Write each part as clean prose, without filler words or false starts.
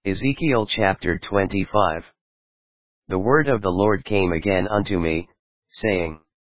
Ezekiel chapter 25. The word of the Lord came again unto me, saying,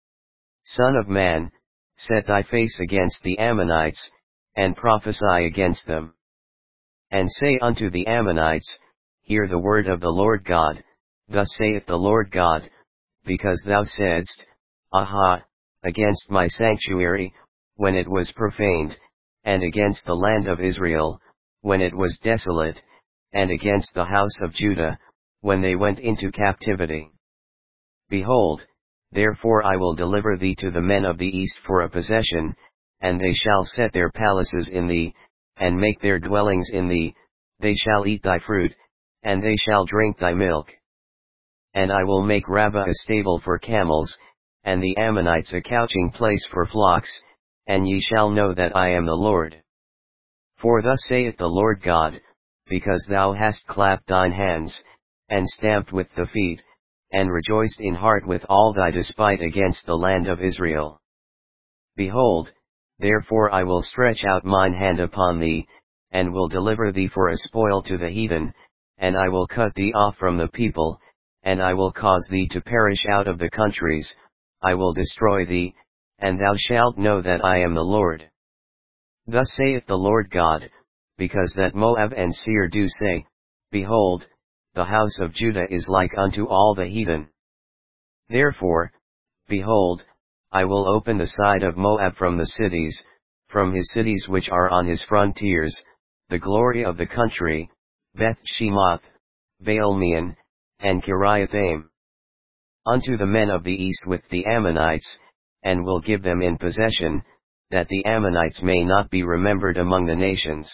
Son of man, set thy face against the Ammonites, and prophesy against them. And say unto the Ammonites, Hear the word of the Lord God, thus saith the Lord God, because thou saidst, Aha, against my sanctuary, when it was profaned, and against the land of Israel, when it was desolate, and against the house of Judah, when they went into captivity. Behold, therefore I will deliver thee to the men of the east for a possession, and they shall set their palaces in thee, and make their dwellings in thee, they shall eat thy fruit, and they shall drink thy milk. And I will make Rabbah a stable for camels, and the Ammonites a couching place for flocks, and ye shall know that I am the Lord. For thus saith the Lord God, because thou hast clapped thine hands, and stamped with the feet, and rejoiced in heart with all thy despite against the land of Israel. Behold, therefore I will stretch out mine hand upon thee, and will deliver thee for a spoil to the heathen, and I will cut thee off from the people, and I will cause thee to perish out of the countries, I will destroy thee, and thou shalt know that I am the Lord. Thus saith the Lord God, because that Moab and Seir do say, Behold, the house of Judah is like unto all the heathen. Therefore, behold, I will open the side of Moab from the cities, from his cities which are on his frontiers, the glory of the country, Beth Shemoth, Baal-meon, and Kiriathaim, unto the men of the east with the Ammonites, and will give them in possession, that the Ammonites may not be remembered among the nations.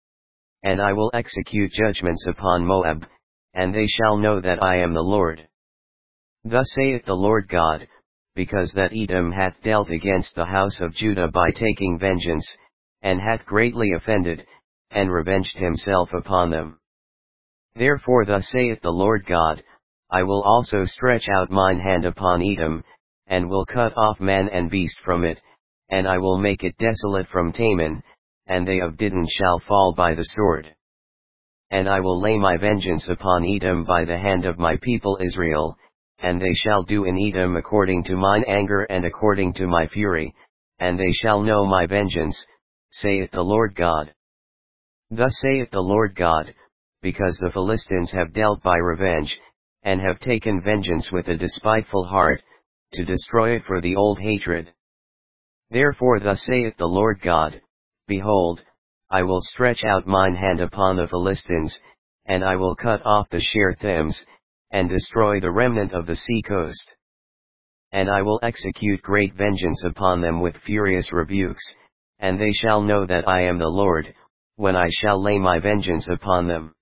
And I will execute judgments upon Moab, and they shall know that I am the Lord. Thus saith the Lord God, because that Edom hath dealt against the house of Judah by taking vengeance, and hath greatly offended, and revenged himself upon them. Therefore thus saith the Lord God, I will also stretch out mine hand upon Edom, and will cut off man and beast from it, and I will make it desolate from Teman, and they of Dedan shall fall by the sword. And I will lay my vengeance upon Edom by the hand of my people Israel, and they shall do in Edom according to mine anger and according to my fury, and they shall know my vengeance, saith the Lord God. Thus saith the Lord God, because the Philistines have dealt by revenge, and have taken vengeance with a despiteful heart, to destroy it for the old hatred. Therefore thus saith the Lord God, Behold, I will stretch out mine hand upon the Philistines, and I will cut off the Sherethims, and destroy the remnant of the sea coast. And I will execute great vengeance upon them with furious rebukes, and they shall know that I am the Lord, when I shall lay my vengeance upon them.